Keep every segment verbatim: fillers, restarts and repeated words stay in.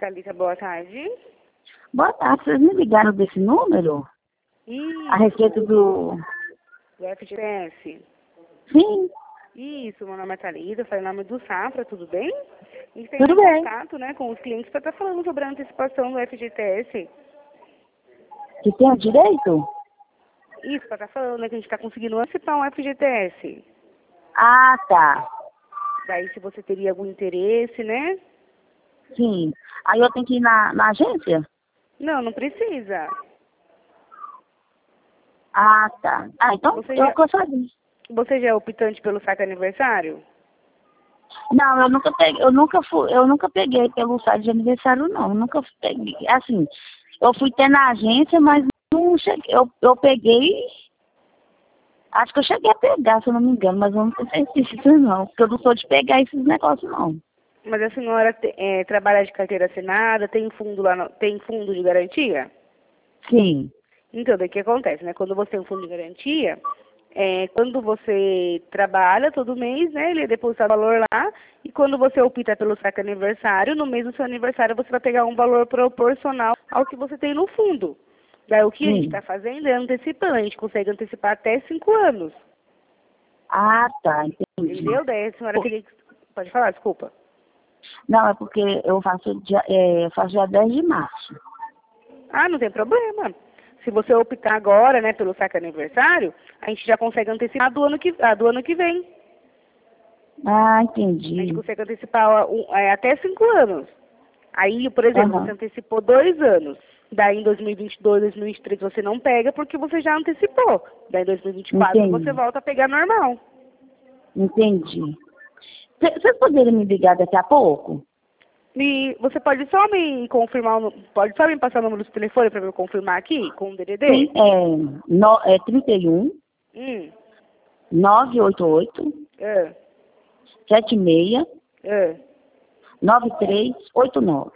Thalita, boa tarde. Boa tarde, vocês me ligaram desse número? Isso. A respeito do... Do F G T S. Sim, Isso, meu nome é Thalita, eu falo em nome do Safra, tudo bem? A gente tem tudo um bem. contato, né, com os clientes para estar falando sobre a antecipação do F G T S. Que tem o direito? Isso, para estar falando, né, que a gente está conseguindo antecipar um F G T S. Ah, tá. Daí, se você teria algum interesse, né? Sim. Aí eu tenho que ir na, na agência? Não, não precisa. Ah, tá. Ah, então Você eu já, gostaria. você já é optante pelo saque aniversário? Não, eu nunca peguei, eu nunca fui, eu nunca peguei pelo site de aniversário, não. Eu nunca peguei. Assim, eu fui ter na agência, mas não cheguei. Eu, eu peguei. Acho que eu cheguei a pegar, se eu não me engano, mas eu não tenho certeza não. Porque eu não sou de pegar esses negócios, não. Mas a senhora te- é, trabalha de carteira assinada, tem fundo lá, no- tem fundo de garantia? Sim. Então, daí o que acontece, né? Quando você tem um fundo de garantia, é, quando você trabalha todo mês, né? Ele é depositado valor lá, e quando você opta pelo saque aniversário, no mês do seu aniversário você vai pegar um valor proporcional ao que você tem no fundo. Daí o que a gente Sim. está fazendo é antecipando, a gente consegue antecipar até cinco anos. Ah, tá, entendi. Entendeu? Daí a senhora Pô, teria que... Pode falar, desculpa. não, é porque eu faço dia, é, eu faço dia dez de março. Ah, não tem problema. Se você optar agora, né, pelo saque aniversário, a gente já consegue antecipar do ano que, ah, do ano que vem. Ah, A gente entendi. consegue antecipar um, é, até cinco anos. Aí, por exemplo, você Aham, antecipou dois anos. Daí em dois mil e vinte e dois, dois mil e vinte e três você não pega porque você já antecipou. Daí em dois mil e vinte e quatro você entendi. volta a pegar normal. Entendi. Cê- Vocês poderiam me ligar daqui a pouco? E você pode só me confirmar, o nu- pode só me passar o número do telefone para eu confirmar aqui com o D D D? Sim, é, no, é trinta e um, Hum, nove oito oito, é, sete seis, é. nove três oito nove.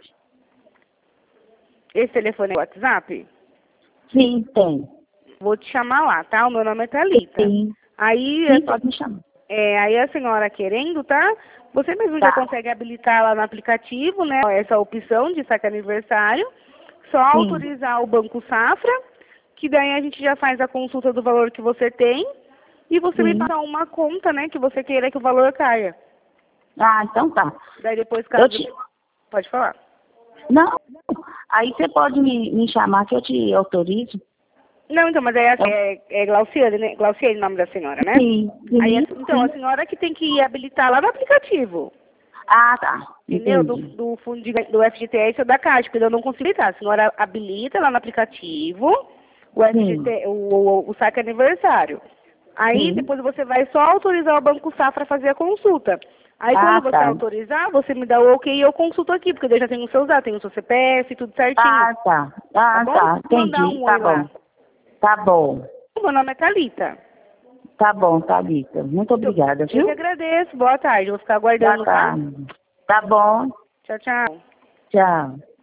Esse telefone é o WhatsApp? Sim, tem. Vou te chamar lá, tá? O meu nome é Thalita. Sim, Aí, sim, assim, pode me chamar. é, aí a senhora querendo, tá? Você mesmo já Tá, consegue habilitar lá no aplicativo, né? Essa opção de saque aniversário. Só sim. autorizar o Banco Safra, que daí a gente já faz a consulta do valor que você tem. E você me Sim. passar uma conta, né? Que você queira que o valor caia. Ah, então tá. Daí depois, Eu caso... te... Pode falar. Não, aí você pode me, me chamar que eu te autorizo. Não, então, mas aí é, Eu... é, é Glauciane, né? Glauciane o nome da senhora, né? Sim, Aí, sim, a- então, a sim. senhora que tem que habilitar lá no aplicativo. Ah, tá. Entendeu? Do, Entendi. do fundo de, do F G T S ou da Caixa, porque eu não consigo habilitar. A senhora habilita lá no aplicativo o Sim, F G T, o, o, o saque aniversário. Aí sim. depois você vai só autorizar o Banco Safra a fazer a consulta. Aí Ah, quando você tá. autorizar, você me dá o ok e eu consulto aqui, porque daí já tem os seus dados, tem o seu C P F, tudo certinho. Ah, tá. Tá Ah, bom? tá. Vou mandar Entendi. um Tá oi lá. bom. Tá bom. Meu nome é Thalita. Tá bom, Thalita. Muito Muito, obrigada, eu que viu? agradeço. Boa tarde. Eu vou ficar Tá, aguardando, tá? tá. Tá bom. Tchau, tchau. Tchau.